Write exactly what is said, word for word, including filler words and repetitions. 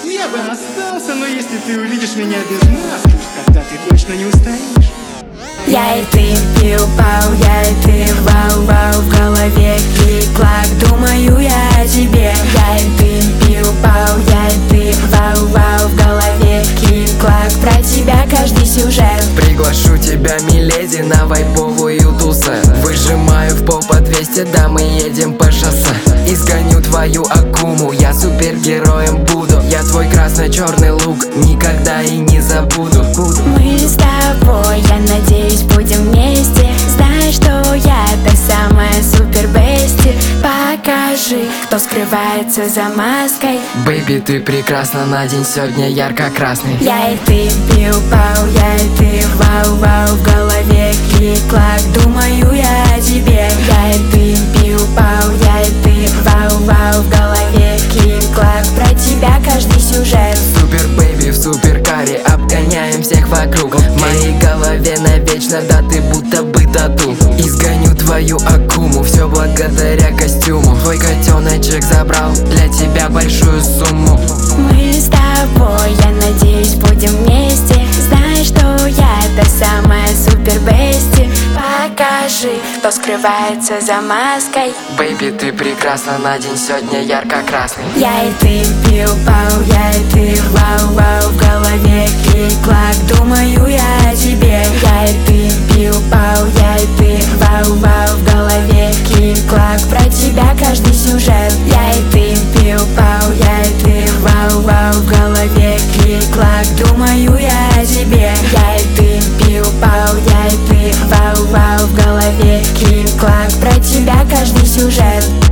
Я бы остался, но если ты увидишь меня без маски, тогда ты точно не устоишь. Я и ты, пиу-пау, я и ты, вау-вау, в голове клик-клак, думаю я о тебе. Я и ты, пиу-пау, я и ты, вау-вау, в голове клик-клак, про тебя каждый сюжет. Приглашу тебя, миледи, на вайповую тусу. Выжимаю в пол по двести, да мы едем по шоссе. Изгоню твою акуму, я супергероем буду. Я твой красно-черный лук, никогда и не забуду. Мы с тобой, я надеюсь, будем вместе. Знаешь, что я та самая супер-бести. Покажи, кто скрывается за маской. Бэйби, ты прекрасна, на день сегодня ярко-красный. Я и ты, пиу-пау, я и ты, вау-вау, в голове клик-клак, думаю я о тебе. Я и ты, пиу-пау, я и ты, вау-вау, в голове клик-клак, про тебя каждый сюжет. Супер бэйби в суперкаре, обгоняем всех вокруг. В моей голове навечно, да ты будто бы тату. Изгоню твою акуму, все благодаря костюму. Твой котеночек забрал для тебя большую сумму. Мы с тобой, я надеюсь, будем вместе. Знаешь, что я та самая супер-бести. Покажи, кто скрывается за маской. Бэйби, ты прекрасна, на день сегодня ярко-красный. Я и ты, пиу-пау, я и ты, вау-вау, в голове клик-клак, думаю я о тебе. Я и ты, пиу-пау, я и ты, вау-вау, в голове клик-клак, про тебя каждый сюжет. Я и ты, пиу-пау, я и ты, вау-вау, в голове клик-клак, думаю я о тебе. Я и ты, пиу-пау, я и ты, вау-вау, в голове клик-клак, про тебя каждый сюжет.